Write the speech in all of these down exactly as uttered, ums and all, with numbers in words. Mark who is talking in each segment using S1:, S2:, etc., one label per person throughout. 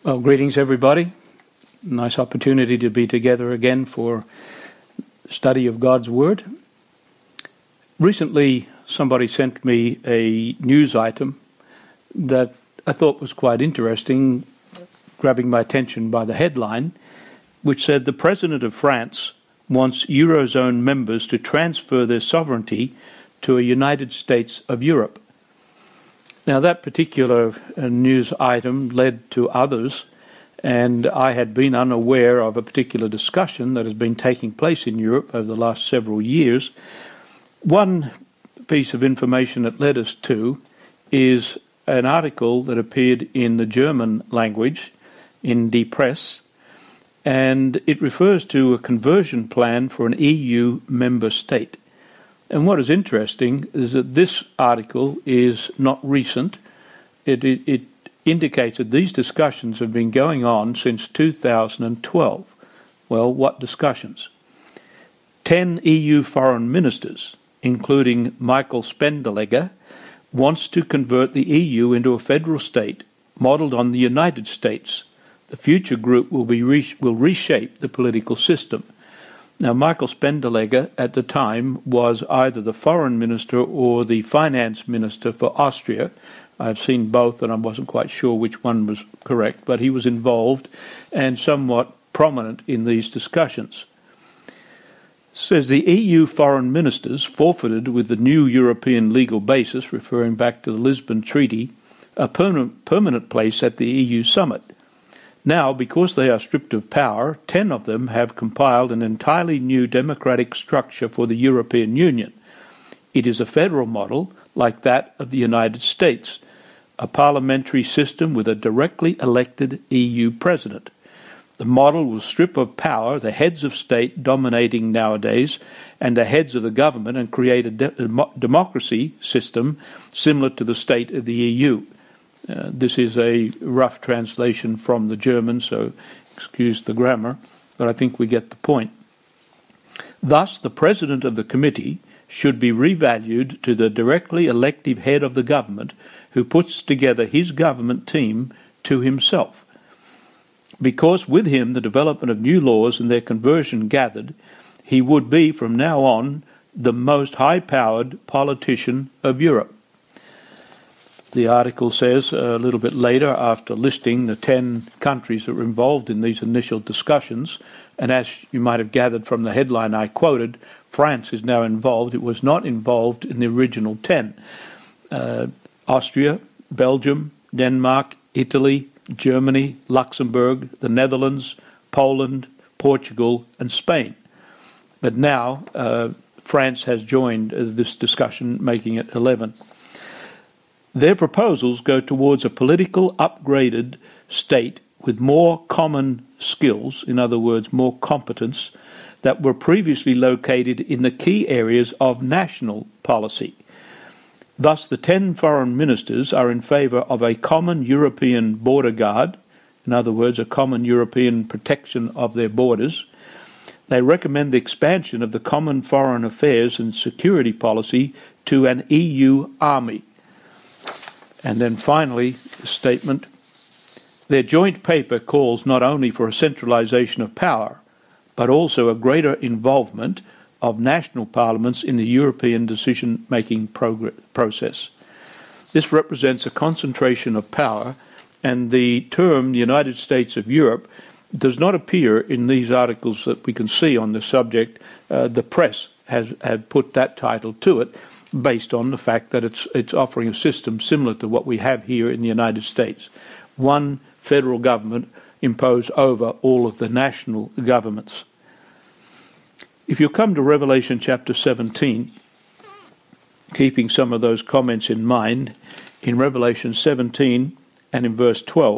S1: Well, greetings everybody. Nice opportunity to be together again for study of God's Word. Recently, somebody sent me a news item that I thought was quite interesting, grabbing my attention by the headline, which said the President of France wants Eurozone members to transfer their sovereignty to a United States of Europe. Now, that particular uh, news item led to others, and I had been unaware of a particular discussion that has been taking place in Europe over the last several years. One piece of information it led us to is an article that appeared in the German language in Die Presse, and it refers to a conversion plan for an E U member state. And what is interesting is that this article is not recent. It, it, it indicates that these discussions have been going on since two thousand twelve. Well, what discussions? Ten E U foreign ministers, including Michael Spendelegger, wants to convert the E U into a federal state modelled on the United States. The future group will, be re- will reshape the political system. Now, Michael Spendelegger at the time was either the foreign minister or the finance minister for Austria. I've seen both and I wasn't quite sure which one was correct, but he was involved and somewhat prominent in these discussions. Says the E U foreign ministers forfeited with the new European legal basis, referring back to the Lisbon Treaty, a permanent, permanent place at the E U summit. Now, because they are stripped of power, ten of them have compiled an entirely new democratic structure for the European Union. It is a federal model like that of the United States, a parliamentary system with a directly elected E U president. The model will strip of power the heads of state dominating nowadays and the heads of the government and create a, de- a democracy system similar to the state of the E U. Uh, this is a rough translation from the German, so excuse the grammar, but I think we get the point. Thus, the president of the committee should be revalued to the directly elective head of the government who puts together his government team to himself. Because with him the development of new laws and their conversion gathered, he would be from now on the most high-powered politician of Europe. The article says a little bit later, after listing the ten countries that were involved in these initial discussions, and as you might have gathered from the headline I quoted, France is now involved. It was not involved in the original ten. Uh, Austria, Belgium, Denmark, Italy, Germany, Luxembourg, the Netherlands, Poland, Portugal, and Spain. But now uh, France has joined uh, this discussion, making it eleven. Their proposals go towards a political upgraded state with more common skills, in other words, more competence, that were previously located in the key areas of national policy. Thus, the ten foreign ministers are in favour of a common European border guard, in other words, a common European protection of their borders. They recommend the expansion of the common foreign affairs and security policy to an E U army. And then finally, the statement, their joint paper calls not only for a centralisation of power, but also a greater involvement of national parliaments in the European decision-making progress, process. This represents a concentration of power, and the term the United States of Europe does not appear in these articles that we can see on the subject. Uh, the press has, has put that title to it, based on the fact that it's it's offering a system similar to what we have here in the United States. One federal government imposed over all of the national governments. If you come to Revelation chapter seventeen, keeping some of those comments in mind, in Revelation seventeen and in verse twelve,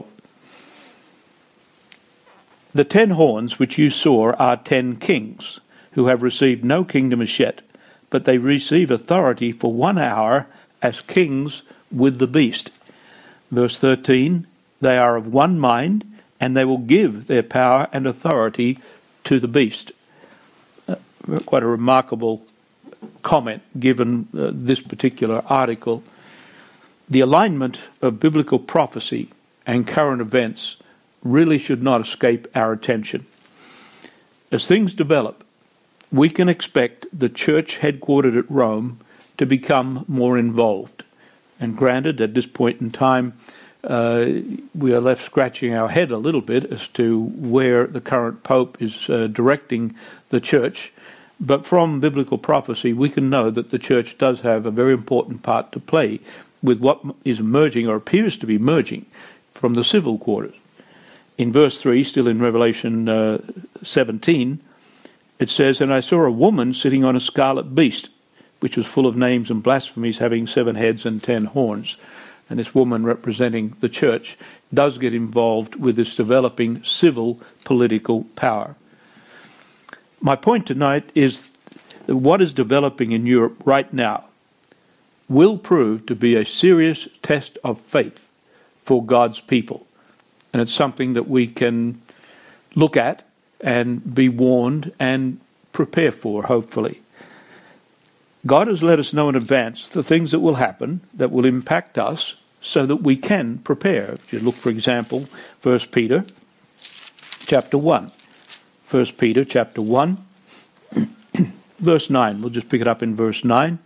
S1: the ten horns which you saw are ten kings, who have received no kingdom as yet, but they receive authority for one hour as kings with the beast. Verse thirteen, they are of one mind, and they will give their power and authority to the beast. Uh, quite a remarkable comment given uh, this particular article. The alignment of biblical prophecy and current events really should not escape our attention. As things develop, we can expect the church headquartered at Rome to become more involved. And granted, at this point in time, uh, we are left scratching our head a little bit as to where the current Pope is uh, directing the church. But from biblical prophecy, we can know that the church does have a very important part to play with what is emerging, or appears to be emerging, from the civil quarters. In verse three, still in Revelation uh, seventeen, it says, "And I saw a woman sitting on a scarlet beast, which was full of names and blasphemies, having seven heads and ten horns." And this woman, representing the church, does get involved with this developing civil political power. My point tonight is that what is developing in Europe right now will prove to be a serious test of faith for God's people. And it's something that we can look at and be warned and prepare for, hopefully. God has let us know in advance the things that will happen, that will impact us, so that we can prepare. If you look, for example, First Peter chapter one. First Peter chapter one, verse nine. We'll just pick it up in verse nine.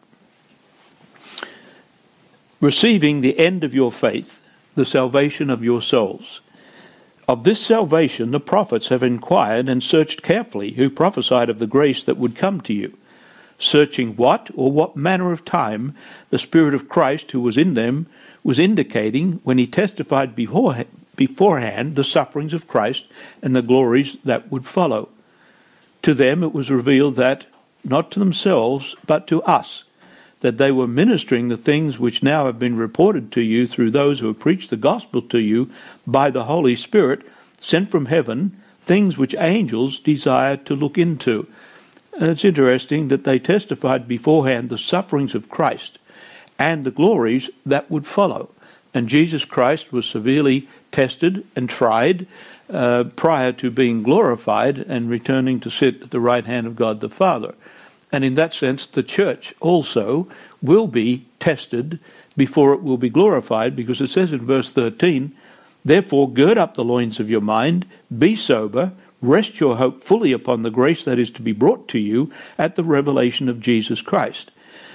S1: "Receiving the end of your faith, the salvation of your souls. Of this salvation the prophets have inquired and searched carefully, who prophesied of the grace that would come to you, searching what or what manner of time the Spirit of Christ who was in them was indicating when he testified before, beforehand the sufferings of Christ and the glories that would follow. To them it was revealed that, not to themselves, but to us, that they were ministering the things which now have been reported to you through those who have preached the gospel to you by the Holy Spirit, sent from heaven, things which angels desire to look into." And it's interesting that they testified beforehand the sufferings of Christ and the glories that would follow. And Jesus Christ was severely tested and tried uh, prior to being glorified and returning to sit at the right hand of God the Father. And in that sense, the church also will be tested before it will be glorified, because it says in verse thirteen, "Therefore gird up the loins of your mind, be sober, rest your hope fully upon the grace that is to be brought to you at the revelation of Jesus Christ."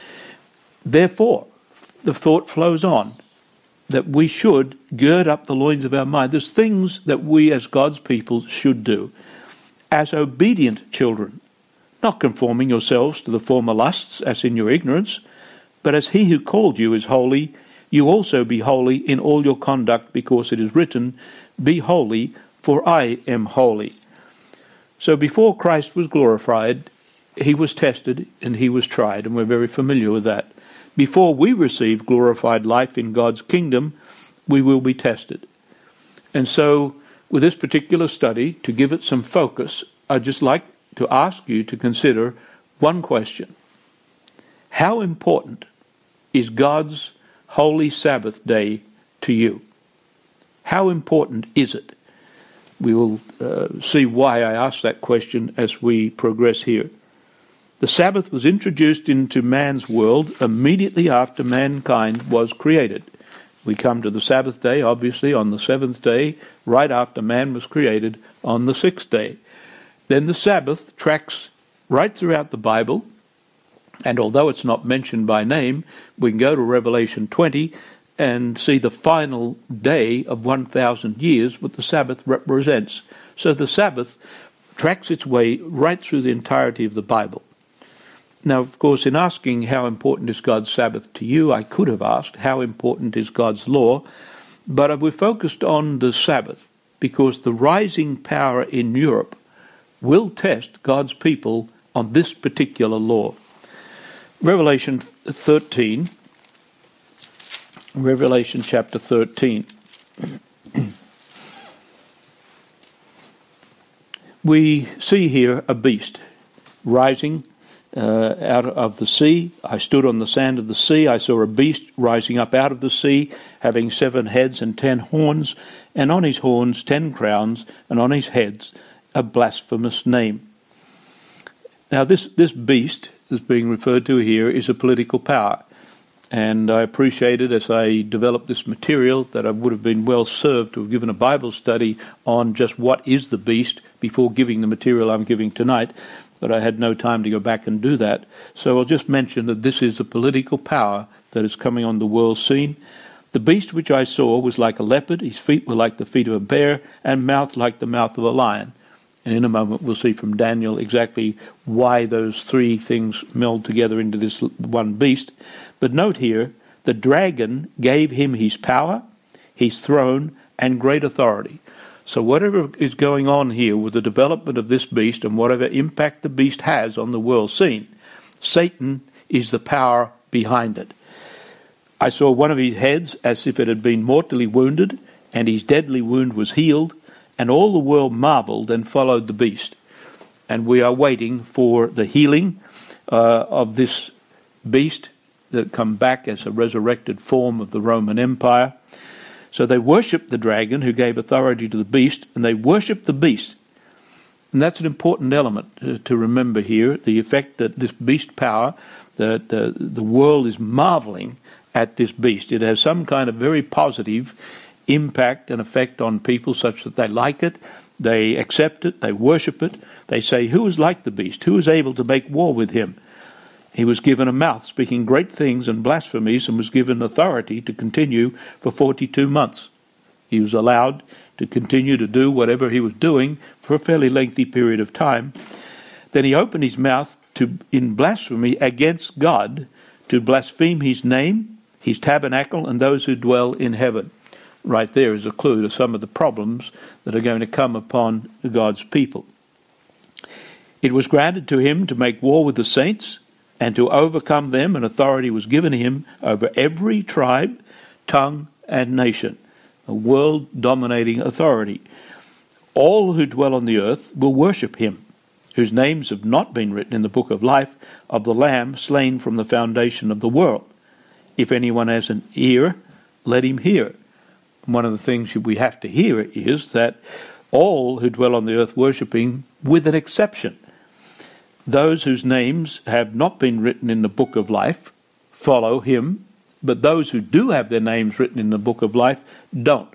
S1: Therefore, the thought flows on that we should gird up the loins of our mind. There's things that we as God's people should do as obedient children, not conforming yourselves to the former lusts as in your ignorance, but as he who called you is holy, you also be holy in all your conduct, because it is written, "Be holy, for I am holy." So before Christ was glorified, he was tested and he was tried, and we're very familiar with that. Before we receive glorified life in God's kingdom, we will be tested. And so, with this particular study, to give it some focus, I'd just like to ask you to consider one question. How important is God's holy Sabbath day to you? How important is it? We will uh, see why I ask that question as we progress here. The Sabbath was introduced into man's world immediately after mankind was created. We come to the Sabbath day, obviously, on the seventh day, right after man was created on the sixth day. Then the Sabbath tracks right throughout the Bible, and although it's not mentioned by name, we can go to Revelation twenty and see the final day of one thousand years, what the Sabbath represents. So the Sabbath tracks its way right through the entirety of the Bible. Now, of course, in asking how important is God's Sabbath to you, I could have asked how important is God's law, but we're focused on the Sabbath because the rising power in Europe will test God's people on this particular law. Revelation thirteen, Revelation chapter thirteen. We see here a beast rising Uh, out of the sea. I stood on the sand of the sea. I saw a beast rising up out of the sea, having seven heads and ten horns, and on his horns ten crowns, and on his heads a blasphemous name. Now this, this beast that's being referred to here is a political power. And I appreciated as I developed this material that I would have been well served to have given a Bible study on just what is the beast before giving the material I'm giving tonight, but I had no time to go back and do that. So I'll just mention that this is a political power that is coming on the world scene. The beast which I saw was like a leopard, his feet were like the feet of a bear, and mouth like the mouth of a lion. And in a moment we'll see from Daniel exactly why those three things meld together into this one beast. But note here, the dragon gave him his power, his throne, and great authority. So whatever is going on here with the development of this beast and whatever impact the beast has on the world scene, Satan is the power behind it. I saw one of his heads as if it had been mortally wounded, and his deadly wound was healed, and all the world marveled and followed the beast. And we are waiting for the healing uh, of this beast that come back as a resurrected form of the Roman Empire. So they worshipped the dragon who gave authority to the beast, and they worshipped the beast. And that's an important element to, to remember here, the effect that this beast power, that uh, the world is marveling at this beast. It has some kind of very positive impact and effect on people such that they like it, they accept it, they worship it. They say, who is like the beast? Who is able to make war with him? He was given a mouth speaking great things and blasphemies, and was given authority to continue for forty-two months. He was allowed to continue to do whatever he was doing for a fairly lengthy period of time. Then he opened his mouth to in blasphemy against God, to blaspheme his name, his tabernacle, and those who dwell in heaven. Right there is a clue to some of the problems that are going to come upon God's people. It was granted to him to make war with the saints and to overcome them, and authority was given him over every tribe, tongue, and nation. A world-dominating authority. All who dwell on the earth will worship him, whose names have not been written in the book of life of the Lamb slain from the foundation of the world. If anyone has an ear, let him hear. One of the things we have to hear is that all who dwell on the earth worship him, with an exception. Those whose names have not been written in the book of life follow him, but those who do have their names written in the book of life don't.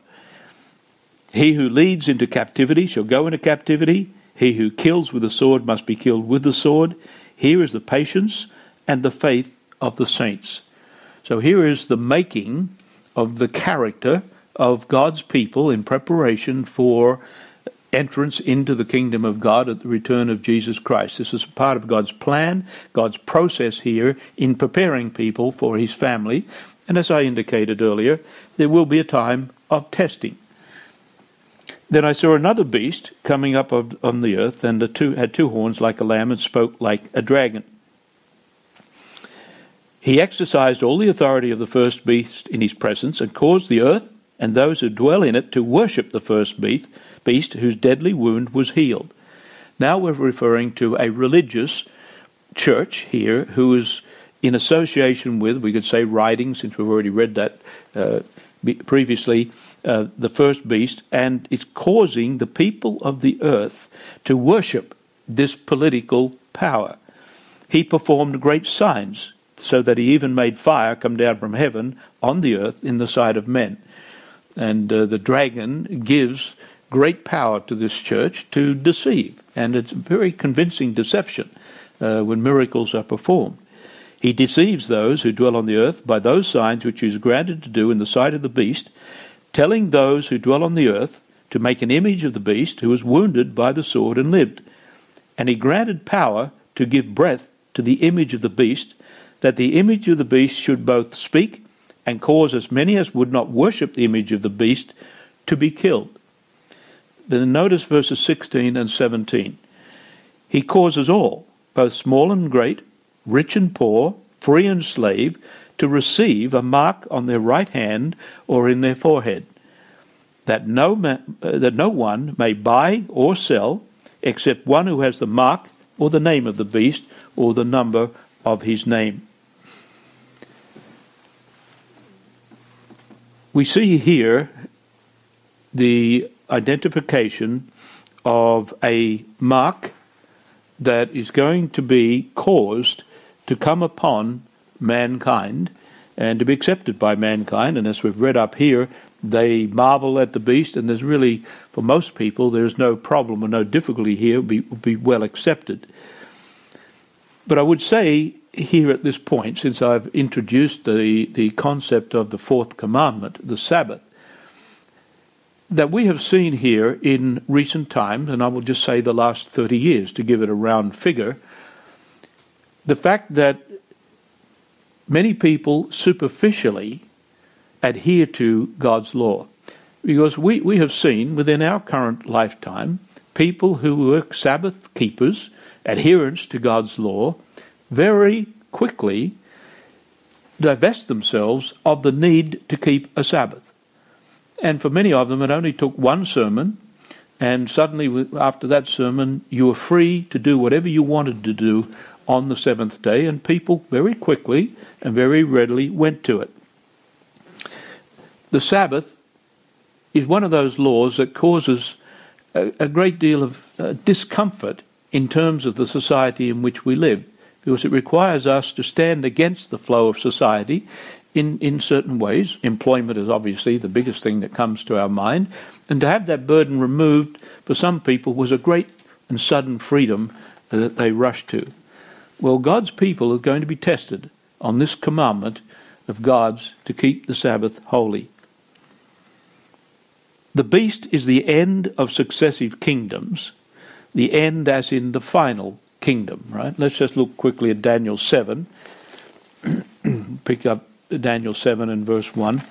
S1: He who leads into captivity shall go into captivity. He who kills with the sword must be killed with the sword. Here is the patience and the faith of the saints. So here is the making of the character of God's people in preparation for entrance into the kingdom of God at the return of Jesus Christ. This is part of God's plan, God's process here in preparing people for his family. And as I indicated earlier, there will be a time of testing. Then I saw another beast coming up of, on the earth, and the two had two horns like a lamb and spoke like a dragon. He exercised all the authority of the first beast in his presence, and caused the earth and those who dwell in it to worship the first beast, beast whose deadly wound was healed. Now we're referring to a religious church here who is in association with, we could say, riding, since we've already read that uh, previously, uh, the first beast, and it's causing the people of the earth to worship this political power. He performed great signs, so that he even made fire come down from heaven on the earth in the sight of men. And uh, the dragon gives great power to this church to deceive. And it's a very convincing deception uh, when miracles are performed. He deceives those who dwell on the earth by those signs which he is granted to do in the sight of the beast, telling those who dwell on the earth to make an image of the beast who was wounded by the sword and lived. And he granted power to give breath to the image of the beast, that the image of the beast should both speak and cause as many as would not worship the image of the beast to be killed. Then notice verses sixteen and seventeen. He causes all, both small and great, rich and poor, free and slave, to receive a mark on their right hand or in their forehead, that no man, uh, that no one may buy or sell except one who has the mark or the name of the beast or the number of his name. We see here the identification of a mark that is going to be caused to come upon mankind, and to be accepted by mankind. And as we've read up here, they marvel at the beast, and there's really, for most people, there's no problem or no difficulty here. It will be, will be well accepted. But I would say here at this point, since I've introduced the, the concept of the fourth commandment, the Sabbath, that we have seen here in recent times, and I will just say the last thirty years to give it a round figure, the fact that many people superficially adhere to God's law. Because we, we have seen within our current lifetime people who were Sabbath keepers, adherents to God's law, very quickly divest themselves of the need to keep a Sabbath. And for many of them it only took one sermon, and suddenly after that sermon you were free to do whatever you wanted to do on the seventh day, and people very quickly and very readily went to it. The Sabbath is one of those laws that causes a, a great deal of uh, discomfort in terms of the society in which we live, because it requires us to stand against the flow of society in, in certain ways. Employment is obviously the biggest thing that comes to our mind, and to have that burden removed for some people was a great and sudden freedom that they rushed to. Well, God's people are going to be tested on this commandment of God's to keep the Sabbath holy. The beast is the end of successive kingdoms, the end as in the final kingdom, right? Let's just look quickly at Daniel seven. Pick up Daniel seven and verse one.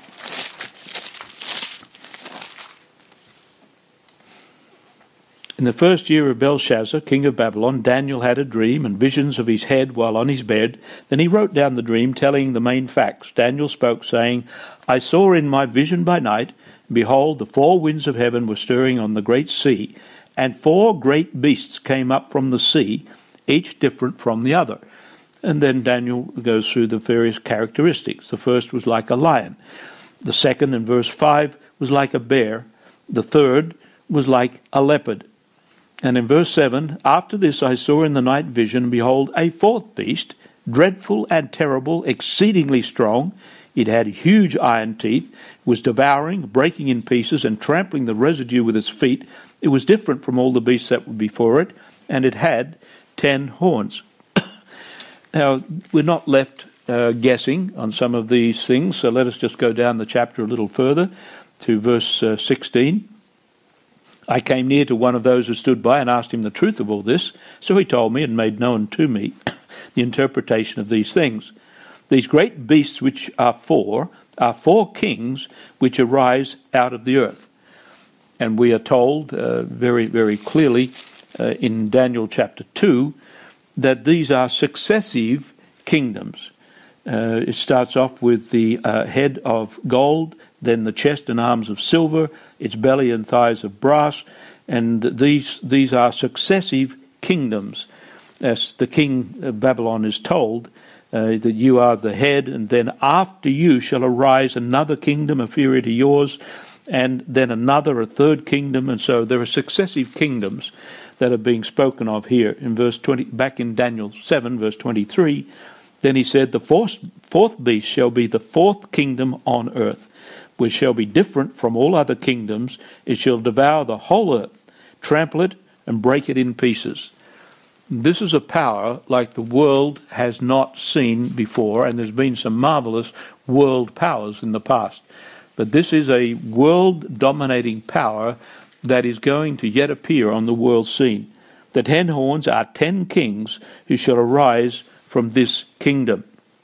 S1: In the first year of Belshazzar, king of Babylon, Daniel had a dream and visions of his head while on his bed. Then he wrote down the dream, telling the main facts. Daniel spoke, saying, I saw in my vision by night, behold, the four winds of heaven were stirring on the great sea, and four great beasts came up from the sea, each different from the other. And then Daniel goes through the various characteristics. The first was like a lion. The second, in verse five, was like a bear. The third was like a leopard. And in verse seven, after this I saw in the night vision, behold, a fourth beast, dreadful and terrible, exceedingly strong. It had huge iron teeth, was devouring, breaking in pieces, and trampling the residue with its feet. It was different from all the beasts that were before it, and it had ten horns. Now, we're not left uh, guessing on some of these things, so let us just go down the chapter a little further to verse uh, sixteen. I came near to one of those who stood by and asked him the truth of all this. So he told me and made known to me the interpretation of these things. These great beasts which are four are four kings which arise out of the earth. And we are told uh, very, very clearly uh, in Daniel chapter two that these are successive kingdoms. Uh, it starts off with the uh, head of gold, then the chest and arms of silver, its belly and thighs of brass, and these these are successive kingdoms. As the king of Babylon is told, uh, that you are the head, and then after you shall arise another kingdom inferior to yours, and then another, a third kingdom, and so there are successive kingdoms that are being spoken of here. In verse twenty, back in Daniel seven, verse twenty-three, then he said, the fourth, fourth beast shall be the fourth kingdom on earth, which shall be different from all other kingdoms. It shall devour the whole earth, trample it, and break it in pieces. This is a power like the world has not seen before, and there's been some marvelous world powers in the past. But this is a world-dominating power that is going to yet appear on the world scene. The ten horns are ten kings who shall arise from this kingdom.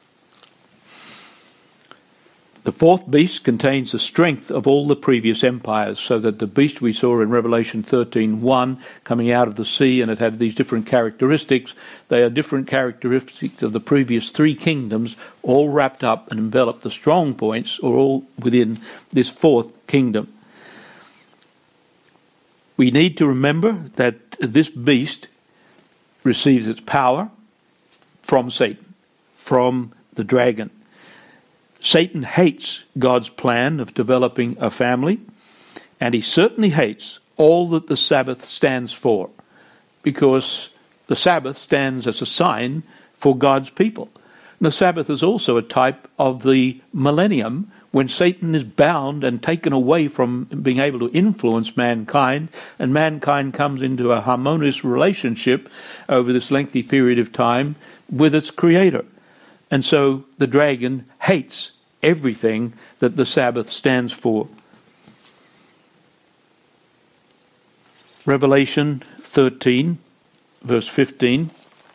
S1: The fourth beast contains the strength of all the previous empires, so that the beast we saw in Revelation thirteen one coming out of the sea, and it had these different characteristics. They are different characteristics of the previous three kingdoms, all wrapped up and enveloped. The strong points are all within this fourth kingdom. We need to remember that this beast receives its power from Satan, from the dragon. Satan hates God's plan of developing a family, and he certainly hates all that the Sabbath stands for, because the Sabbath stands as a sign for God's people. The Sabbath is also a type of the millennium, when Satan is bound and taken away from being able to influence mankind, and mankind comes into a harmonious relationship over this lengthy period of time with its creator. And so the dragon hates everything that the Sabbath stands for. Revelation thirteen, verse fifteen.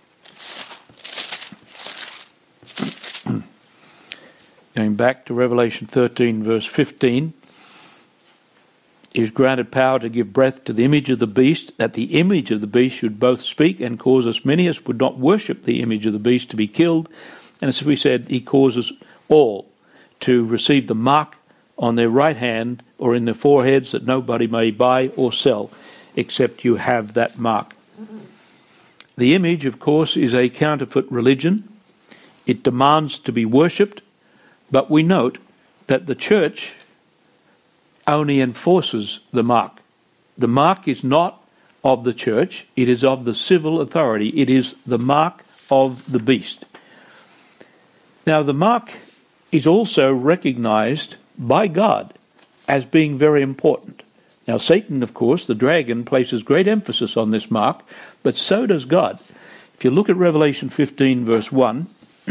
S1: Going back to Revelation thirteen, verse fifteen. He is granted power to give breath to the image of the beast, that the image of the beast should both speak and cause as many as would not worship the image of the beast to be killed. And as we said, he causes all to receive the mark on their right hand or in their foreheads, that nobody may buy or sell except you have that mark. The image, of course, is a counterfeit religion. It demands to be worshipped, but we note that the church only enforces the mark. The mark is not of the church, it is of the civil authority. It is the mark of the beast. Now, the mark is also recognized by God as being very important. Now, Satan, of course, the dragon, places great emphasis on this mark, but so does God. If you look at Revelation fifteen, verse one,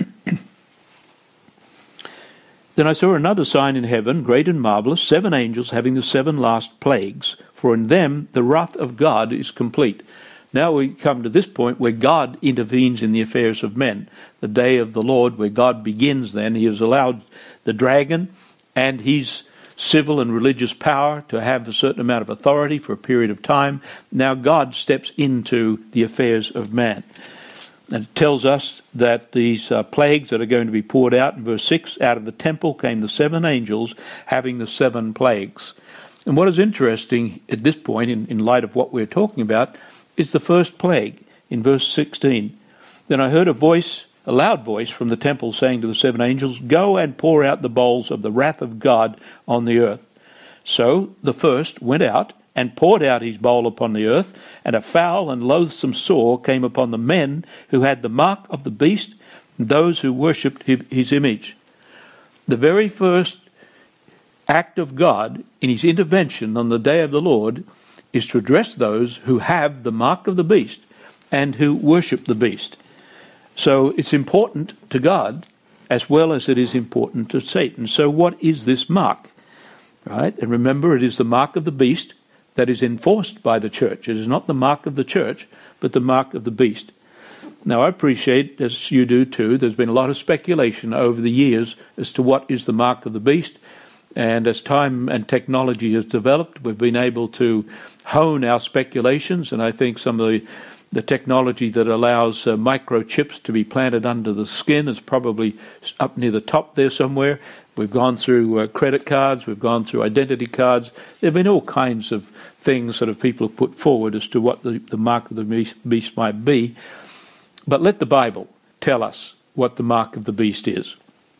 S1: then I saw another sign in heaven, great and marvellous, seven angels having the seven last plagues, for in them the wrath of God is complete. Now we come to this point where God intervenes in the affairs of men. The day of the Lord, where God begins then. He has allowed the dragon and his civil and religious power to have a certain amount of authority for a period of time. Now God steps into the affairs of man. And it tells us that these uh, plagues that are going to be poured out, in verse six, out of the temple came the seven angels having the seven plagues. And what is interesting at this point, in, in light of what we're talking about, is the first plague in verse sixteen. Then I heard a voice, a loud voice from the temple saying to the seven angels, "Go and pour out the bowls of the wrath of God on the earth." So the first went out and poured out his bowl upon the earth, and a foul and loathsome sore came upon the men who had the mark of the beast, and those who worshipped his image. The very first act of God in his intervention on the day of the Lord is to address those who have the mark of the beast and who worship the beast. So it's important to God as well as it is important to Satan. So what is this mark? Right? And remember, it is the mark of the beast that is enforced by the church. It is not the mark of the church, but the mark of the beast. Now, I appreciate, as you do too, there's been a lot of speculation over the years as to what is the mark of the beast. And as time and technology has developed, we've been able to hone our speculations. And I think some of the, the technology that allows uh, microchips to be planted under the skin is probably up near the top there somewhere. We've gone through uh, credit cards, we've gone through identity cards. There have been all kinds of things that have people have put forward as to what the, the mark of the beast, beast might be. But let the Bible tell us what the mark of the beast is.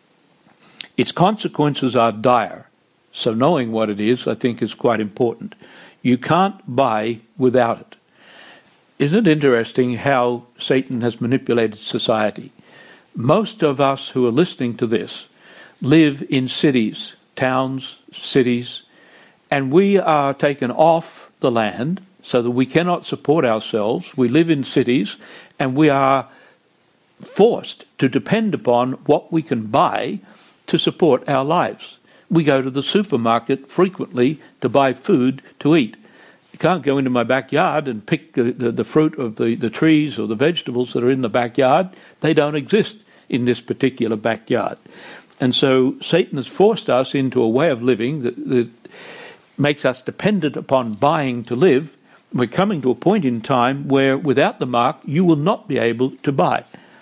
S1: Its consequences are dire, so knowing what it is, I think, is quite important. You can't buy without it. Isn't it interesting how Satan has manipulated society? Most of us who are listening to this live in cities, towns, cities, and we are taken off the land so that we cannot support ourselves. We live in cities and we are forced to depend upon what we can buy to support our lives. We go to the supermarket frequently to buy food to eat. You can't go into my backyard and pick the, the, the fruit of the, the trees or the vegetables that are in the backyard. They don't exist in this particular backyard. And so Satan has forced us into a way of living that, that makes us dependent upon buying to live. We're coming to a point in time where without the mark you will not be able to buy.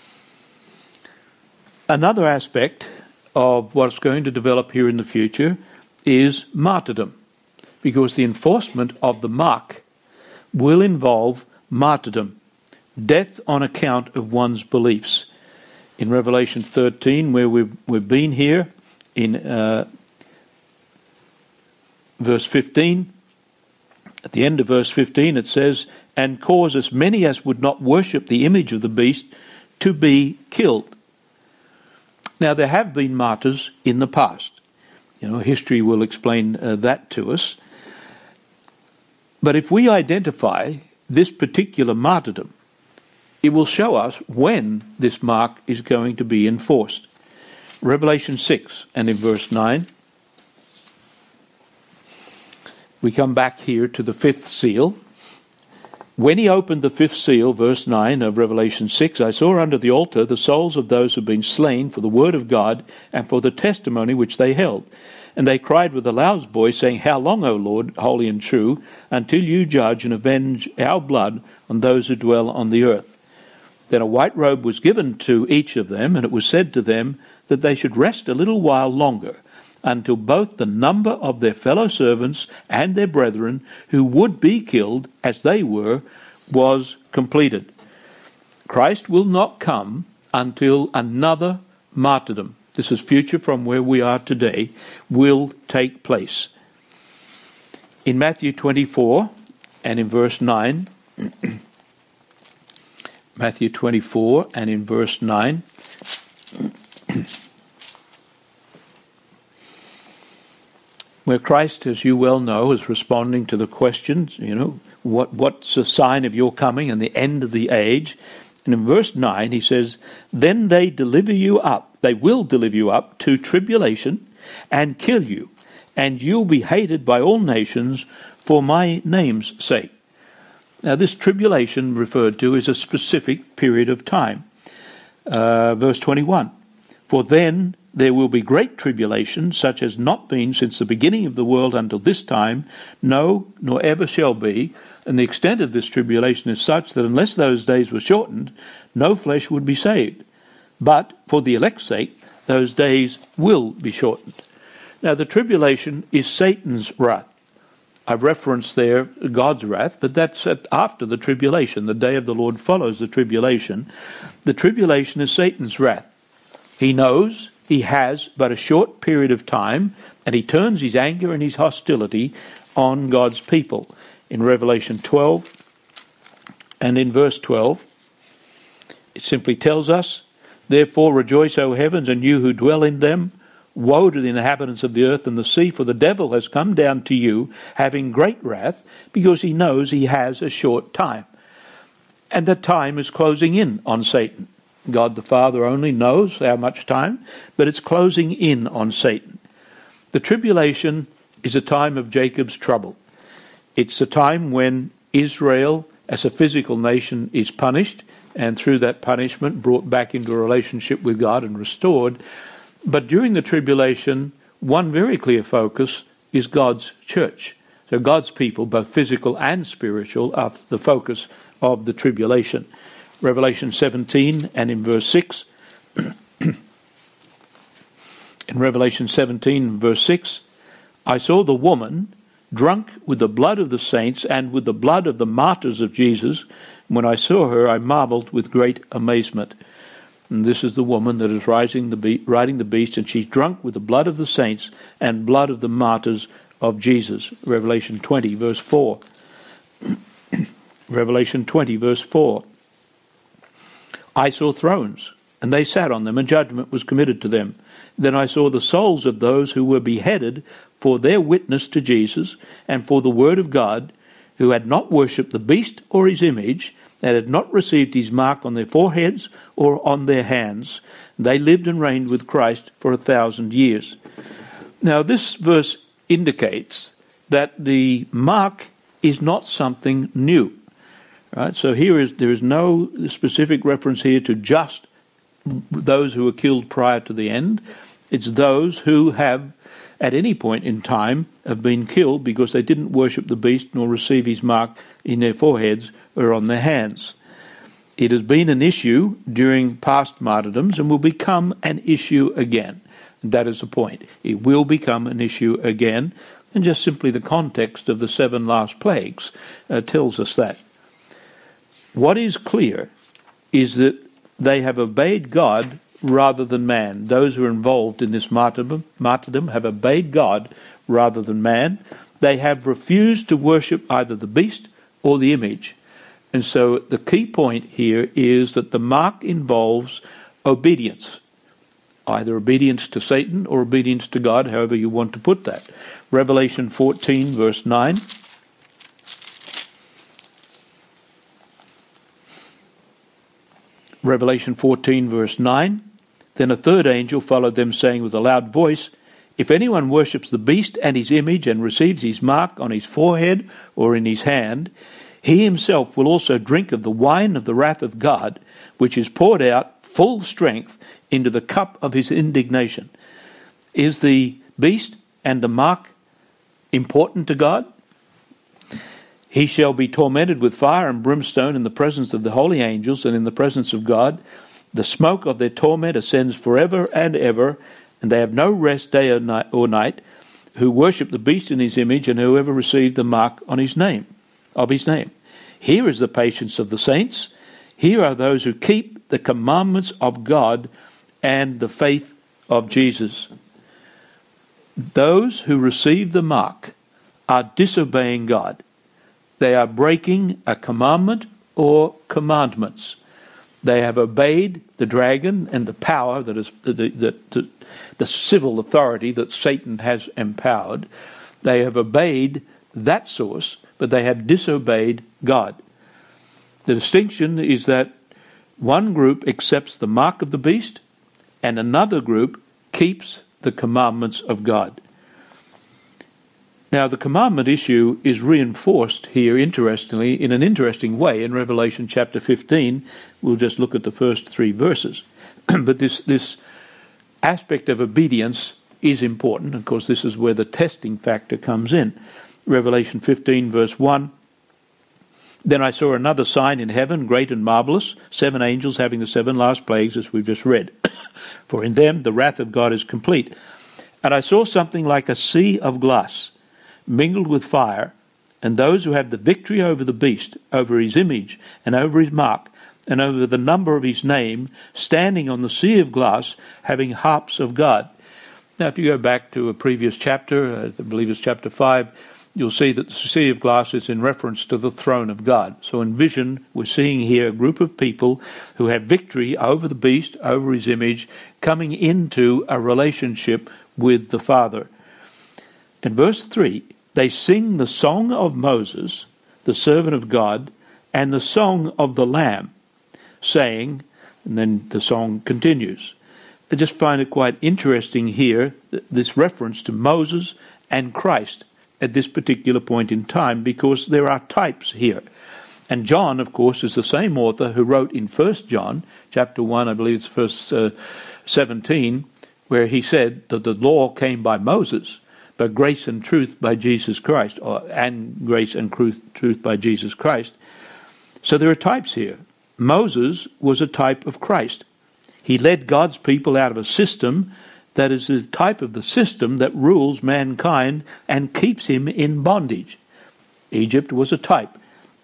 S1: Another aspect of what's going to develop here in the future is martyrdom, because the enforcement of the mark will involve martyrdom, death on account of one's beliefs. In Revelation thirteen, where we've, we've been here, in uh, verse fifteen, at the end of verse fifteen it says, "And cause as many as would not worship the image of the beast to be killed." Now, there have been martyrs in the past. You know, history will explain uh, that to us. But if we identify this particular martyrdom, it will show us when this mark is going to be enforced. Revelation six and in verse nine, we come back here to the fifth seal. When he opened the fifth seal, verse nine of Revelation six, I saw under the altar the souls of those who had been slain for the word of God and for the testimony which they held. And they cried with a loud voice, saying, How long, O Lord, holy and true, until you judge and avenge our blood on those who dwell on the earth? Then a white robe was given to each of them, and it was said to them that they should rest a little while longer, until both the number of their fellow servants and their brethren who would be killed as they were was completed. Christ will not come until another martyrdom, this is future from where we are today, will take place. In Matthew twenty-four and in verse nine, Matthew twenty-four and in verse nine, where Christ, as you well know, is responding to the questions, you know, what what's a sign of your coming and the end of the age? And in verse nine he says, Then they deliver you up, they will deliver you up to tribulation and kill you, and you'll be hated by all nations for my name's sake. Now this tribulation referred to is a specific period of time. Uh, verse twenty-one, For then there will be great tribulation, such as not been since the beginning of the world until this time, no, nor ever shall be. And the extent of this tribulation is such that unless those days were shortened, no flesh would be saved. But for the elect's sake, those days will be shortened. Now the tribulation is Satan's wrath. I've referenced there God's wrath, but that's after the tribulation. The day of the Lord follows the tribulation. The tribulation is Satan's wrath. He knows he has but a short period of time, and he turns his anger and his hostility on God's people. In Revelation twelve and in verse twelve, it simply tells us, Therefore rejoice, O heavens, and you who dwell in them. Woe to the inhabitants of the earth and the sea, for the devil has come down to you, having great wrath, because he knows he has a short time. And the time is closing in on Satan. God the Father only knows how much time, but it's closing in on Satan. The tribulation is a time of Jacob's trouble. It's a time when Israel, as a physical nation, is punished, and through that punishment brought back into a relationship with God and restored. But during the tribulation, one very clear focus is God's church. So God's people, both physical and spiritual, are the focus of the tribulation. Revelation seventeen and in verse six. In Revelation seventeen, verse six, I saw the woman drunk with the blood of the saints and with the blood of the martyrs of Jesus. When I saw her, I marveled with great amazement. And this is the woman that is riding the, be- riding the beast, and she's drunk with the blood of the saints and blood of the martyrs of Jesus. Revelation twenty, verse four. Revelation twenty, verse four. I saw thrones, and they sat on them, and judgment was committed to them. Then I saw the souls of those who were beheaded for their witness to Jesus and for the word of God, who had not worshipped the beast or his image, and had not received his mark on their foreheads or on their hands. They lived and reigned with Christ for a thousand years. Now this verse indicates that the mark is not something new. Right? So here is there is no specific reference here to just those who were killed prior to the end. It's those who have, at any point in time, have been killed because they didn't worship the beast nor receive his mark in their foreheads or on their hands. It has been an issue during past martyrdoms and will become an issue again. That is the point. It will become an issue again, and just simply the context of the seven last plagues uh, tells us that. What is clear is that they have obeyed God rather than man. Those who are involved in this martyrdom, martyrdom have obeyed God rather than man. They have refused to worship either the beast or the image. And so the key point here is that the mark involves obedience. either obedience to Satan or obedience to God, however you want to put that. Revelation fourteen, verse nine. Revelation fourteen, verse nine. Then a third angel followed them, saying with a loud voice, "If anyone worships the beast and his image and receives his mark on his forehead or in his hand, he himself will also drink of the wine of the wrath of God, which is poured out full strength into the cup of his indignation." Is the beast and the mark important to God? "He shall be tormented with fire and brimstone in the presence of the holy angels and in the presence of God. The smoke of their torment ascends forever and ever, and they have no rest day or night, or night who worship the beast in his image and whoever received the mark on his name, of his name. Here is the patience of the saints. Here are those who keep the commandments of God and the faith of Jesus." Those who receive the mark are disobeying God. They are breaking a commandment or commandments. They have obeyed the dragon and the power that is the, the, the, the civil authority that Satan has empowered. They have obeyed that source, but they have disobeyed God. The distinction is that one group accepts the mark of the beast and another group keeps the commandments of God. Now, the commandment issue is reinforced here, interestingly, in an interesting way in Revelation chapter fifteen. We'll just look at the first three verses. But this, this aspect of obedience is important. Of course, this is where the testing factor comes in. Revelation fifteen, verse one. "Then I saw another sign in heaven, great and marvellous, seven angels having the seven last plagues, as we've just read. For in them the wrath of God is complete. And I saw something like a sea of glass, mingled with fire, and those who have the victory over the beast, over his image, and over his mark, and over the number of his name, standing on the sea of glass, having harps of God." Now, if you go back to a previous chapter, I believe it's chapter five, you'll see that the sea of glass is in reference to the throne of God. So in vision, we're seeing here a group of people who have victory over the beast, over his image, coming into a relationship with the Father. In verse three, "They sing the song of Moses, the servant of God, and the song of the Lamb, saying," and then the song continues. I just find it quite interesting here, this reference to Moses and Christ at this particular point in time, because there are types here. And John, of course, is the same author who wrote in First John, chapter one, I believe it's verse uh, seventeen, where he said that the law came by Moses, but grace and truth by Jesus Christ, or, and grace and truth, truth by Jesus Christ. So there are types here. Moses was a type of Christ. He led God's people out of a system that is the type of the system that rules mankind and keeps him in bondage. Egypt was a type.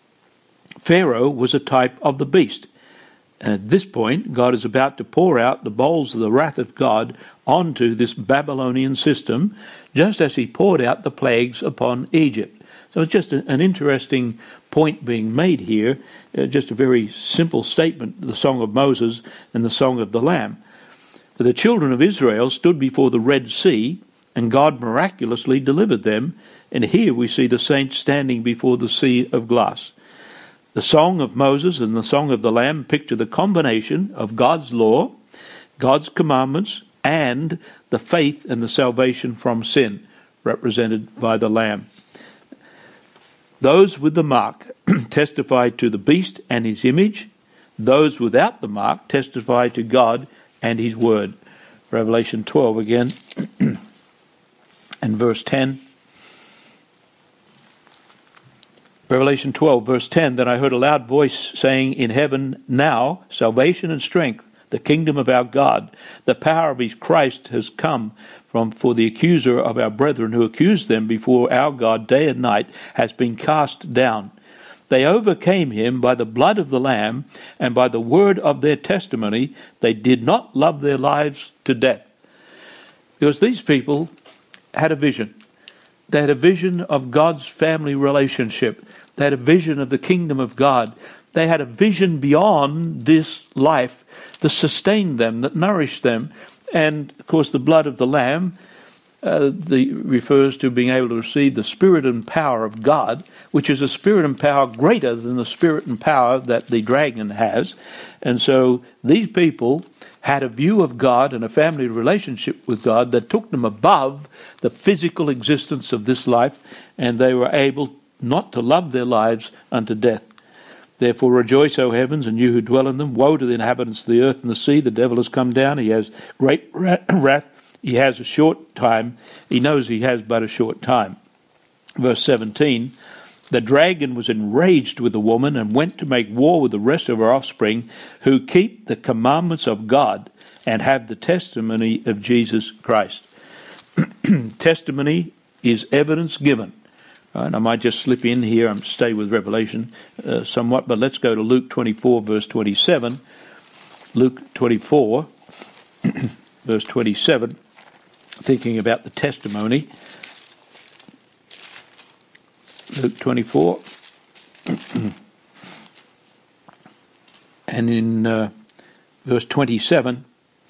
S1: Pharaoh was a type of the beast. And at this point, God is about to pour out the bowls of the wrath of God onto this Babylonian system, just as he poured out the plagues upon Egypt. So it's just a, an interesting point being made here, uh, just a very simple statement, the Song of Moses and the Song of the Lamb. The children of Israel stood before the Red Sea, and God miraculously delivered them, and here we see the saints standing before the sea of glass. The Song of Moses and the Song of the Lamb picture the combination of God's law, God's commandments, and the faith and the salvation from sin, represented by the Lamb. Those with the mark testify to the beast and his image. Those without the mark testify to God and his word. Revelation twelve again, and verse ten. Revelation twelve, verse ten, "Then I heard a loud voice saying in heaven, Now salvation and strength, the kingdom of our God, the power of his Christ has come, from for the accuser of our brethren who accused them before our God day and night has been cast down. They overcame him by the blood of the Lamb and by the word of their testimony. They did not love their lives to death." Because these people had a vision. They had a vision of God's family relationship. They had a vision of the kingdom of God. They had a vision beyond this life that sustained them, that nourished them, And, of course, the blood of the Lamb uh, the, refers to being able to receive the spirit and power of God, which is a spirit and power greater than the spirit and power that the dragon has. And so these people had a view of God and a family relationship with God that took them above the physical existence of this life, and they were able not to love their lives unto death. Therefore rejoice, O heavens, and you who dwell in them. Woe to the inhabitants of the earth and the sea. The devil has come down. He has great wrath. He has a short time. He knows he has but a short time. Verse seventeen, the dragon was enraged with the woman and went to make war with the rest of her offspring who keep the commandments of God and have the testimony of Jesus Christ. Testimony is evidence given. Right, I might just slip in here and stay with Revelation uh, somewhat, but let's go to Luke twenty-four, verse twenty-seven. Luke twenty-four, verse twenty-seven, thinking about the testimony. Luke twenty-four, and in uh, verse twenty-seven,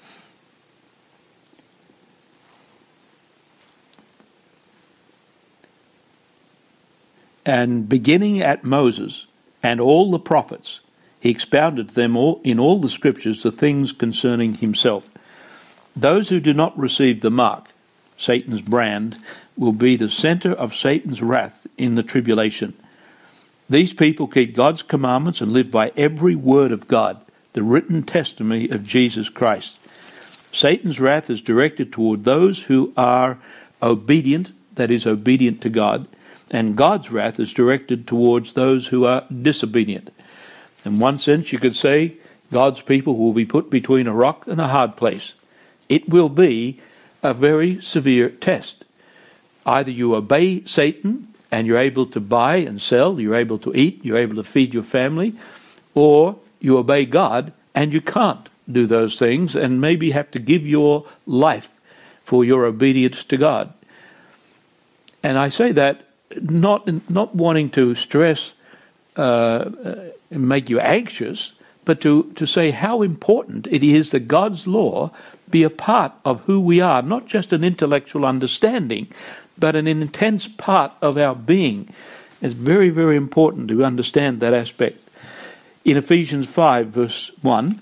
S1: and beginning at Moses and all the prophets, he expounded to them all in all the scriptures the things concerning himself. Those who do not receive the mark, Satan's brand, will be the center of Satan's wrath in the tribulation. These people keep God's commandments and live by every word of God, the written testimony of Jesus Christ. Satan's wrath is directed toward those who are obedient, that is, obedient to God, and God's wrath is directed towards those who are disobedient. In one sense, you could say God's people will be put between a rock and a hard place. It will be a very severe test. Either you obey Satan and you're able to buy and sell, you're able to eat, you're able to feed your family, or you obey God and you can't do those things and maybe have to give your life for your obedience to God. And I say that not not wanting to stress uh, and make you anxious, but to, to say how important it is that God's law be a part of who we are, not just an intellectual understanding, but an intense part of our being. It's very, very important to understand that aspect. In Ephesians five, verse one,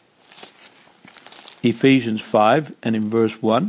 S1: Ephesians five, and in verse one,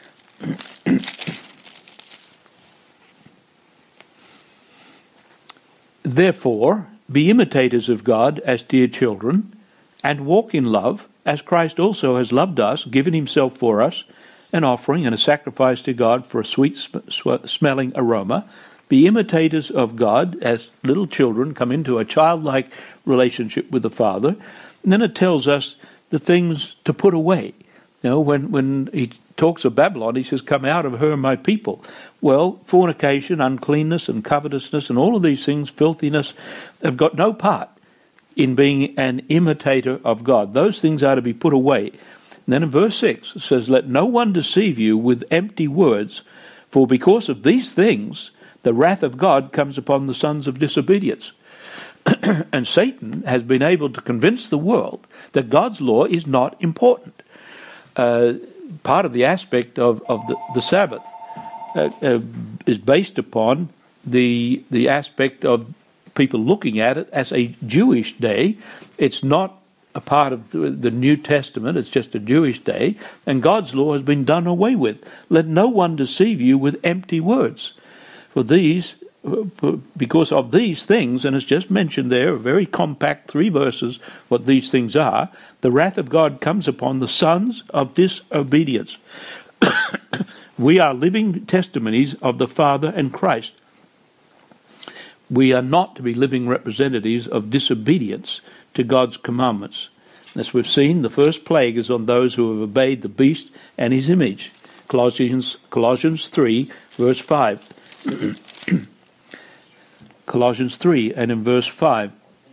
S1: therefore, be imitators of God as dear children, and walk in love, as Christ also has loved us, given himself for us, an offering and a sacrifice to God for a sweet smelling aroma. Be imitators of God as little children come into a childlike relationship with the Father. And then it tells us the things to put away. You know, when, when he talks of Babylon, he says, come out of her, my people. Well, fornication, uncleanness, and covetousness, and all of these things, filthiness, have got no part in being an imitator of God. Those things are to be put away. And then in verse six, it says, let no one deceive you with empty words, for because of these things, the wrath of God comes upon the sons of disobedience. And Satan has been able to convince the world that God's law is not important. Uh, part of the aspect of, of the, the Sabbath uh, uh, is based upon the the aspect of people looking at it as a Jewish day. It's not a part of the, the New Testament, it's just a Jewish day, and God's law has been done away with. Let no one deceive you with empty words. For these, because of these things, and it's just mentioned there, a very compact three verses, what these things are, the wrath of God comes upon the sons of disobedience. We are living testimonies of the Father and Christ. We are not to be living representatives of disobedience to God's commandments. As we've seen, the first plague is on those who have obeyed the beast and his image. Colossians, Colossians three, verse five. Colossians three, and in verse five.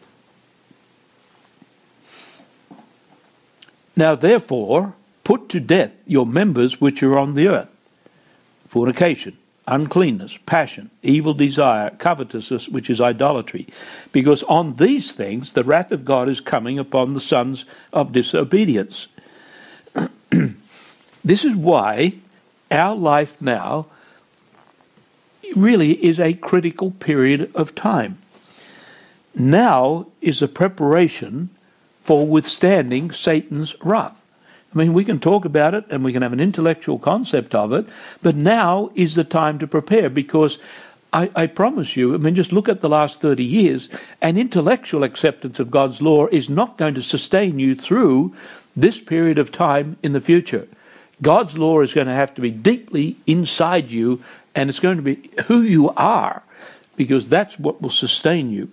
S1: Now therefore, put to death your members which are on the earth: fornication, uncleanness, passion, evil desire, covetousness, which is idolatry. Because on these things the wrath of God is coming upon the sons of disobedience. This is why our life now really is a critical period of time. Now is the preparation for withstanding Satan's wrath. I mean, we can talk about it and we can have an intellectual concept of it, but now is the time to prepare, because I, I promise you, I mean, just look at the last thirty years, an intellectual acceptance of God's law is not going to sustain you through this period of time in the future. God's law is going to have to be deeply inside you, and it's going to be who you are, because that's what will sustain you.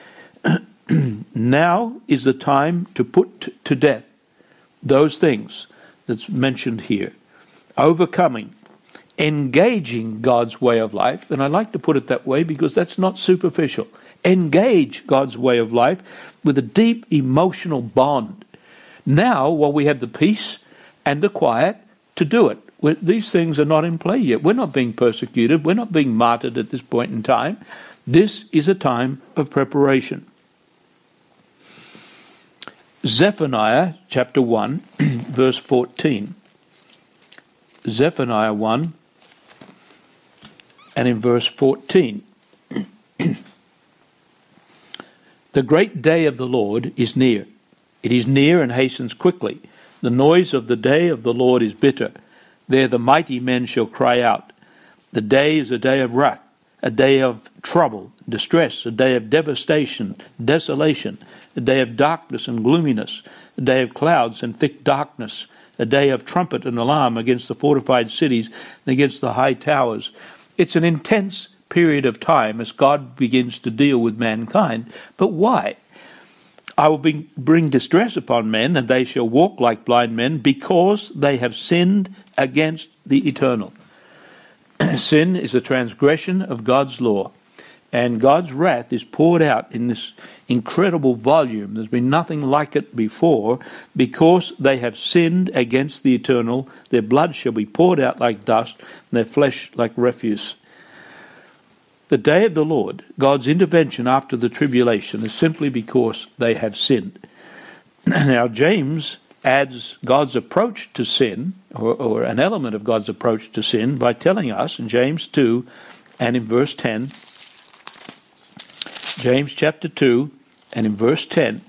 S1: Now is the time to put to death those things that's mentioned here. Overcoming, engaging God's way of life, and I like to put it that way because that's not superficial. Engage God's way of life with a deep emotional bond. Now, while we have the peace and the quiet to do it, we're, these things are not in play yet. We're not being persecuted. We're not being martyred at this point in time. This is a time of preparation. Zephaniah chapter one, verse fourteen. Zephaniah one, and in verse fourteen. The great day of the Lord is near. It is near and hastens quickly. The noise of the day of the Lord is bitter. There the mighty men shall cry out. The day is a day of wrath, a day of trouble, distress, a day of devastation, desolation, a day of darkness and gloominess, a day of clouds and thick darkness, a day of trumpet and alarm against the fortified cities and against the high towers. It's an intense period of time as God begins to deal with mankind. But why? I will be, bring distress upon men, and they shall walk like blind men, because they have sinned against the eternal. Sin is a transgression of God's law, and God's wrath is poured out in this incredible volume. There's been nothing like it before, because they have sinned against the eternal. Their blood shall be poured out like dust, and their flesh like refuse. The day of the Lord, God's intervention after the tribulation, is simply because they have sinned. Now, James adds God's approach to sin, or, or an element of God's approach to sin, by telling us in James two and in verse ten, James chapter two and in verse ten,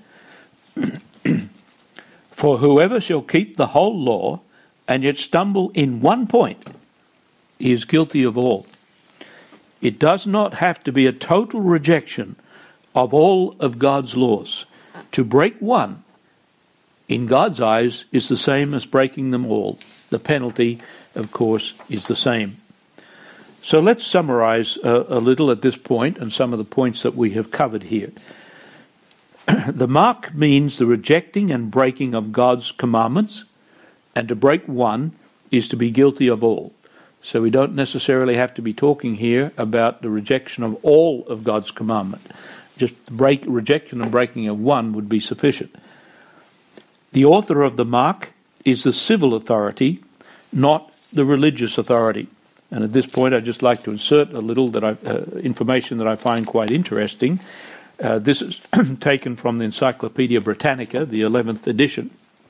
S1: for whoever shall keep the whole law and yet stumble in one point, he is guilty of all. It does not have to be a total rejection of all of God's laws. To break one, in God's eyes, is the same as breaking them all. The penalty, of course, is the same. So let's summarize a, a little at this point and some of the points that we have covered here. The mark means the rejecting and breaking of God's commandments, and to break one is to be guilty of all. So we don't necessarily have to be talking here about the rejection of all of God's commandment. Just break rejection and breaking of one would be sufficient. The author of the mark is the civil authority, not the religious authority. And at this point, I'd just like to insert a little that I, uh, information that I find quite interesting. Uh, this is taken from the Encyclopedia Britannica, the eleventh edition.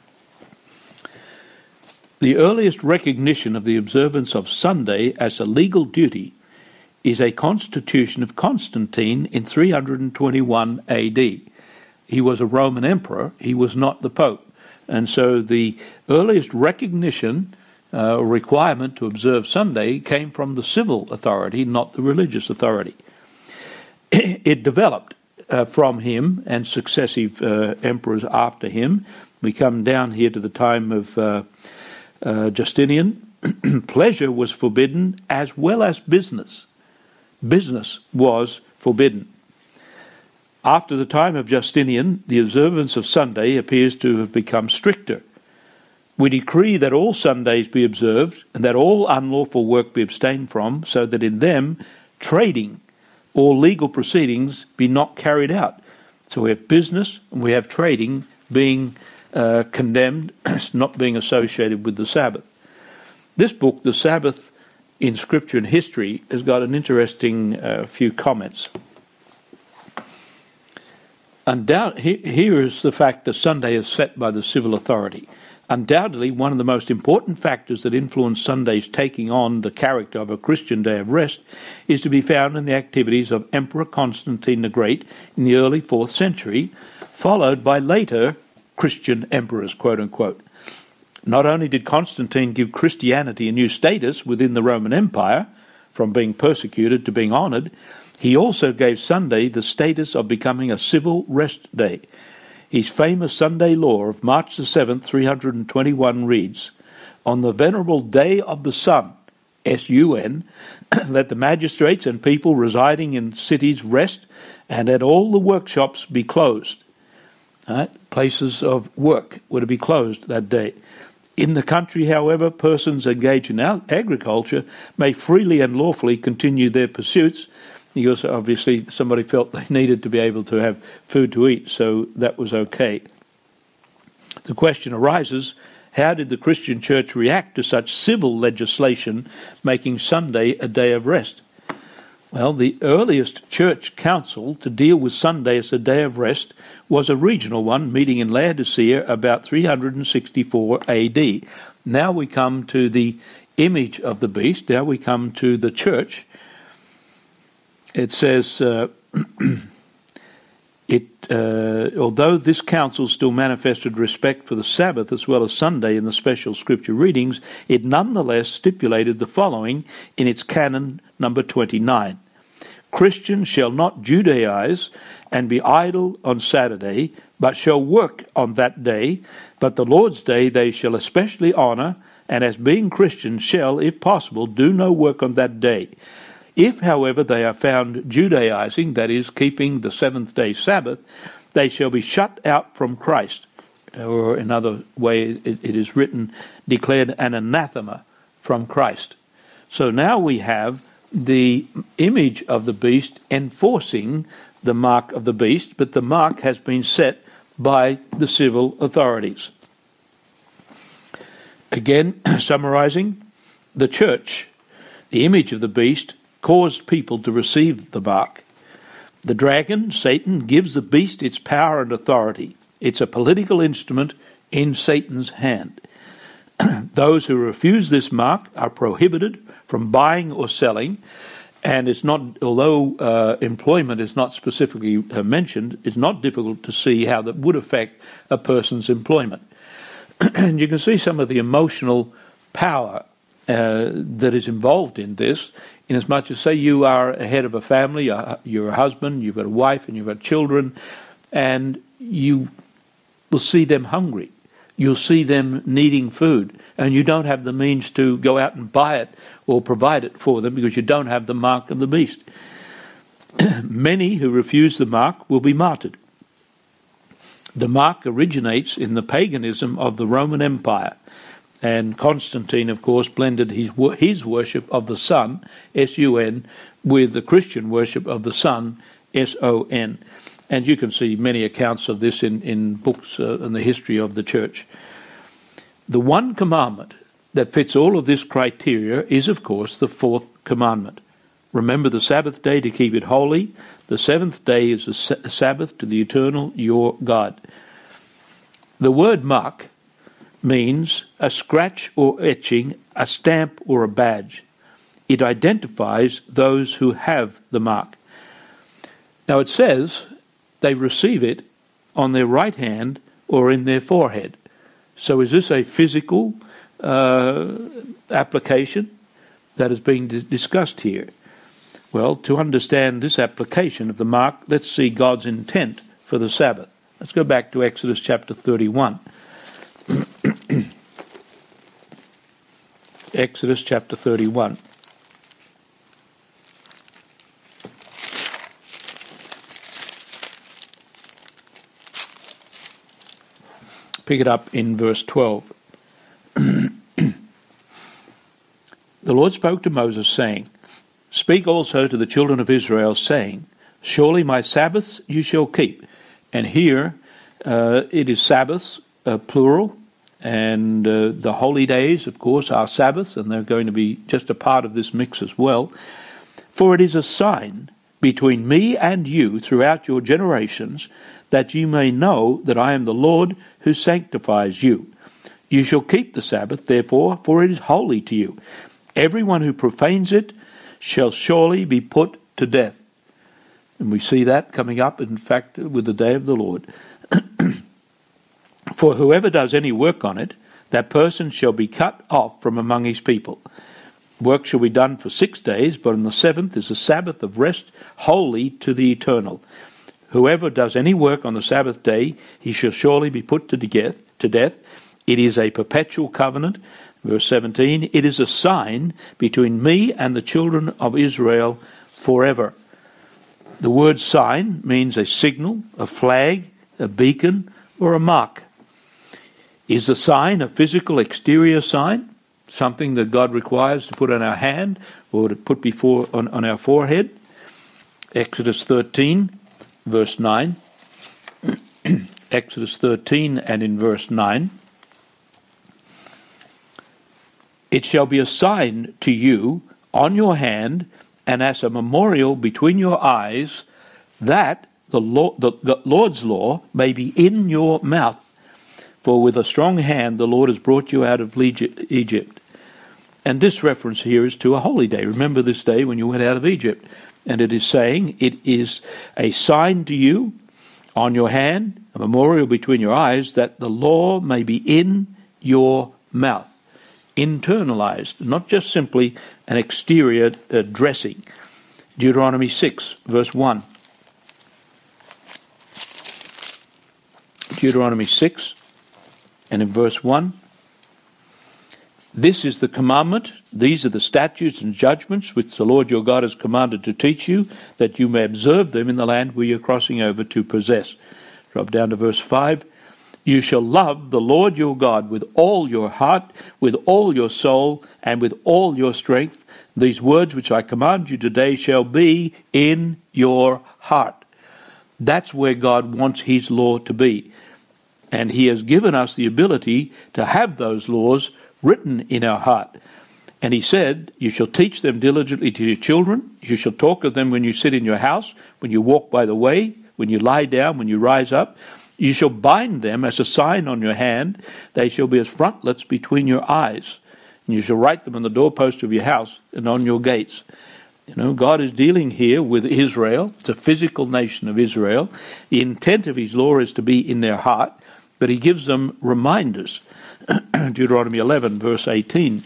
S1: The earliest recognition of the observance of Sunday as a legal duty is a constitution of Constantine in three hundred twenty-one A D. He was a Roman emperor, he was not the Pope. And so the earliest recognition uh, or requirement to observe Sunday came from the civil authority, not the religious authority. It developed uh, from him and successive uh, emperors after him. We come down here to the time of Uh, Uh, Justinian. Pleasure was forbidden as well as business. Business was forbidden. After the time of Justinian, the observance of Sunday appears to have become stricter. We decree that all Sundays be observed and that all unlawful work be abstained from, so that in them trading or legal proceedings be not carried out. So we have business and we have trading being Uh, condemned as not being associated with the Sabbath. This book, The Sabbath in Scripture and History, has got an interesting uh, few comments. Undoubt, he, here is the fact that Sunday is set by the civil authority. Undoubtedly, one of the most important factors that influenced Sunday's taking on the character of a Christian day of rest is to be found in the activities of Emperor Constantine the Great in the early fourth century, followed by later Christian emperors, quote-unquote. Not only did Constantine give Christianity a new status within the Roman Empire, from being persecuted to being honoured, he also gave Sunday the status of becoming a civil rest day. His famous Sunday law of March the seventh, three hundred twenty-one reads, "On the venerable day of the sun, S U N, let the magistrates and people residing in cities rest, and let all the workshops be closed." Right? Places of work were to be closed that day. In the country, however, persons engaged in agriculture may freely and lawfully continue their pursuits, because obviously somebody felt they needed to be able to have food to eat, so that was okay. The question arises, how did the Christian church react to such civil legislation making Sunday a day of rest? Well, the earliest church council to deal with Sunday as a day of rest was a regional one meeting in Laodicea about three hundred sixty-four A D. Now we come to the image of the beast, now we come to the church. It says, uh, it, uh, although this council still manifested respect for the Sabbath as well as Sunday in the special scripture readings, it nonetheless stipulated the following in its canon number twenty-nine. Christians shall not Judaize and be idle on Saturday, but shall work on that day, but the Lord's day they shall especially honour, and as being Christians shall, if possible, do no work on that day. If, however, they are found Judaizing, that is, keeping the seventh-day Sabbath, they shall be shut out from Christ. Or, in other way, it, it is written, declared an anathema from Christ. So now we have the image of the beast enforcing the mark of the beast, but the mark has been set by the civil authorities. Again, summarizing, the church, the image of the beast, caused people to receive the mark. The dragon, Satan, gives the beast its power and authority. It's a political instrument in Satan's hand. Those who refuse this mark are prohibited from buying or selling, and it's not, although uh, employment is not specifically uh, mentioned, it's not difficult to see how that would affect a person's employment. And you can see some of the emotional power uh, that is involved in this, inasmuch as, say, you are a head of a family, you're a husband, you've got a wife, and you've got children, and you will see them hungry. You'll see them needing food, and you don't have the means to go out and buy it or provide it for them because you don't have the mark of the beast. Many who refuse the mark will be martyred. The mark originates in the paganism of the Roman Empire, and Constantine, of course, blended his his worship of the sun, S U N, with the Christian worship of the sun, S O N. And you can see many accounts of this in, in books uh, in the history of the church. The one commandment that fits all of this criteria is, of course, the fourth commandment. Remember the Sabbath day to keep it holy. The seventh day is a Sabbath to the eternal your God. The word mark means a scratch or etching, a stamp or a badge. It identifies those who have the mark. Now it says they receive it on their right hand or in their forehead. So is this a physical uh, application that is being d- discussed here? Well, to understand this application of the mark, let's see God's intent for the Sabbath. Let's go back to Exodus chapter thirty-one. Exodus chapter thirty-one. Pick it up in verse twelve. The Lord spoke to Moses, saying, Speak also to the children of Israel, saying, Surely my Sabbaths you shall keep. And here uh, it is Sabbaths, uh, plural, and uh, the holy days, of course, are Sabbaths, and they're going to be just a part of this mix as well. For it is a sign between me and you throughout your generations, that you may know that I am the Lord who sanctifies you. You shall keep the Sabbath, therefore, for it is holy to you. Everyone who profanes it shall surely be put to death. And we see that coming up, in fact, with the day of the Lord. For whoever does any work on it, that person shall be cut off from among his people. Work shall be done for six days, but on the seventh is a Sabbath of rest, holy to the Eternal. Whoever does any work on the Sabbath day, he shall surely be put to death. To death. It is a perpetual covenant. Verse seventeen, it is a sign between me and the children of Israel forever. The word sign means a signal, a flag, a beacon, or a mark. Is the sign a physical exterior sign? Something that God requires to put on our hand or to put before on, on our forehead? Exodus thirteen, verse nine. Exodus thirteen and in verse nine. It shall be a sign to you on your hand and as a memorial between your eyes, that the, law, the, the Lord's law may be in your mouth. For with a strong hand the Lord has brought you out of Egypt. And this reference here is to a holy day. Remember this day when you went out of Egypt. And it is saying, it is a sign to you on your hand, a memorial between your eyes, that the law may be in your mouth. Internalized, not just simply an exterior uh, dressing. Deuteronomy six, verse one. Deuteronomy six, and in verse one. This is the commandment, these are the statutes and judgments which the Lord your God has commanded to teach you, that you may observe them in the land where you're crossing over to possess. Drop down to verse five. You shall love the Lord your God with all your heart, with all your soul, and with all your strength. These words which I command you today shall be in your heart. That's where God wants his law to be. And he has given us the ability to have those laws written in our heart. And he said, you shall teach them diligently to your children. You shall talk of them when you sit in your house, when you walk by the way, when you lie down, when you rise up. You shall bind them as a sign on your hand. They shall be as frontlets between your eyes. And you shall write them on the doorpost of your house and on your gates. You know, God is dealing here with Israel. It's a physical nation of Israel. The intent of his law is to be in their heart, but he gives them reminders. Deuteronomy eleven, verse eighteen.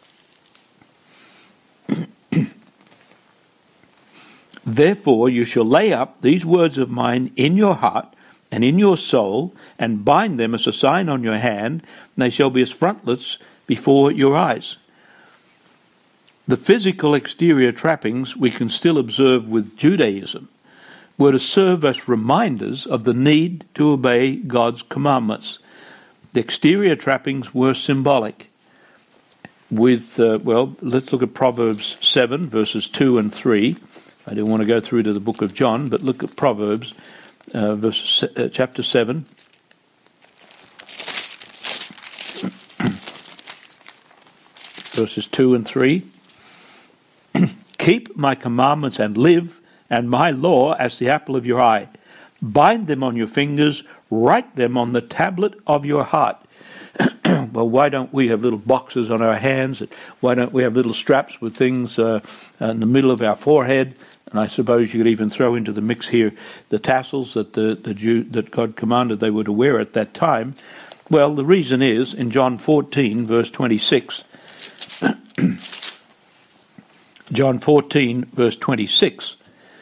S1: Therefore you shall lay up these words of mine in your heart and in your soul, and bind them as a sign on your hand, and they shall be as frontlets before your eyes. The physical exterior trappings we can still observe with Judaism were to serve as reminders of the need to obey God's commandments. The exterior trappings were symbolic. With, uh, well, let's look at Proverbs seven, verses two and three. I don't want to go through to the book of John, but look at Proverbs Uh, verse, uh, chapter seven. Verses two and three. Keep my commandments and live, and my law as the apple of your eye. Bind them on your fingers, write them on the tablet of your heart. Well, why don't we have little boxes on our hands? Why don't we have little straps with things uh, in the middle of our forehead? And I suppose you could even throw into the mix here the tassels that the, the Jew, that God commanded they were to wear at that time. Well, the reason is in John fourteen, verse twenty-six. John fourteen, verse twenty-six.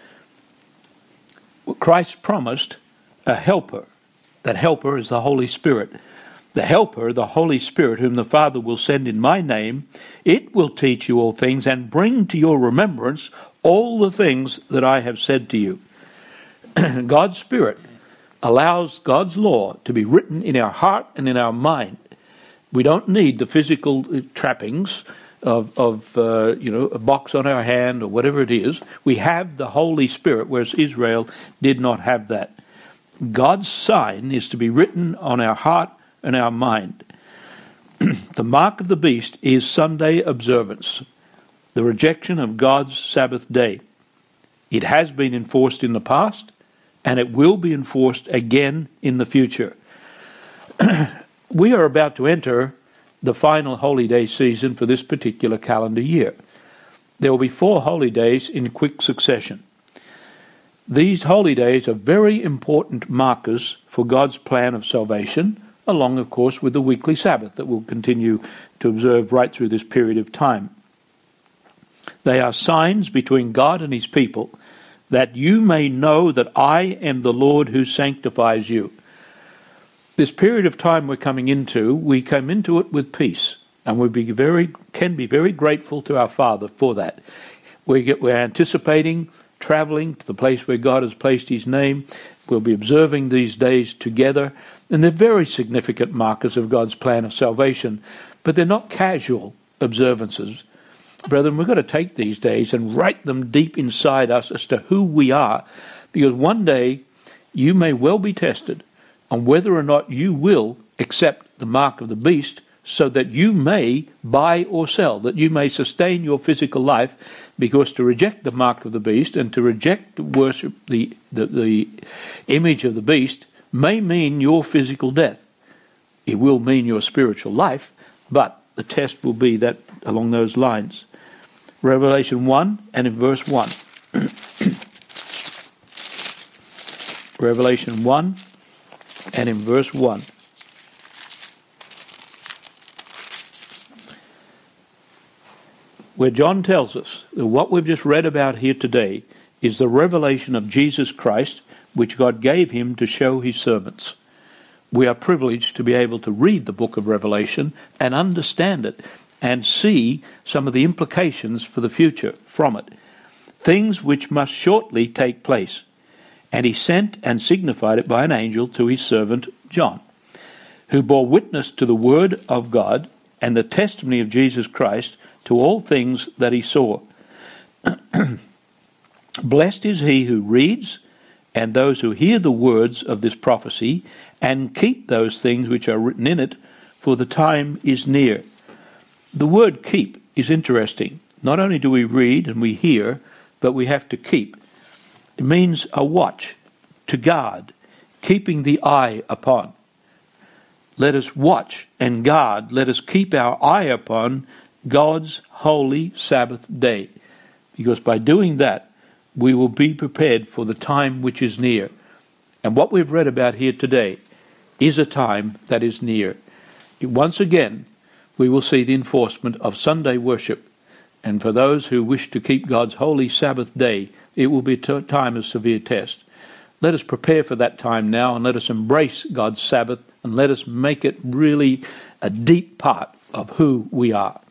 S1: Christ promised a helper. That helper is the Holy Spirit. The helper, the Holy Spirit, whom the Father will send in my name, it will teach you all things and bring to your remembrance all the things that I have said to you. God's Spirit allows God's law to be written in our heart and in our mind. We don't need the physical trappings of, of uh, you know, a box on our hand or whatever it is. We have the Holy Spirit, whereas Israel did not have that. God's sign is to be written on our heart and our mind. The mark of the beast is Sunday observance, the rejection of God's Sabbath day. It has been enforced in the past, and it will be enforced again in the future. We are about to enter the final holy day season for this particular calendar year. There will be four holy days in quick succession. These holy days are very important markers for God's plan of salvation, along, of course, with the weekly Sabbath that we'll continue to observe right through this period of time. They are signs between God and his people, that you may know that I am the Lord who sanctifies you. This period of time we're coming into, we come into it with peace, and we be very can be very grateful to our Father for that. We get, we're anticipating traveling to the place where God has placed his name. We'll be observing these days together, and they're very significant markers of God's plan of salvation, but they're not casual observances. Brethren, we've got to take these days and write them deep inside us as to who we are, because one day you may well be tested on whether or not you will accept the mark of the beast, so that you may buy or sell, that you may sustain your physical life, because to reject the mark of the beast and to reject worship the, the, the image of the beast may mean your physical death. It will mean your spiritual life, but the test will be that along those lines. Revelation one and in verse one. Revelation one and in verse one. Where John tells us that what we've just read about here today is the revelation of Jesus Christ, which God gave him to show his servants. We are privileged to be able to read the book of Revelation and understand it and see some of the implications for the future from it, things which must shortly take place. And he sent and signified it by an angel to his servant John, who bore witness to the word of God and the testimony of Jesus Christ, to all things that he saw. Blessed is he who reads, and those who hear the words of this prophecy, and keep those things which are written in it, for the time is near. The word keep is interesting. Not only do we read and we hear, but we have to keep. It means a watch, to guard, keeping the eye upon. Let us watch and guard, let us keep our eye upon God's holy Sabbath day, because by doing that we will be prepared for the time which is near. And what we've read about here today is a time that is near. Once again, we will see the enforcement of Sunday worship, and for those who wish to keep God's holy Sabbath day, it will be a time of severe test. Let us prepare for that time now, and let us embrace God's Sabbath, and let us make it really a deep part of who we are.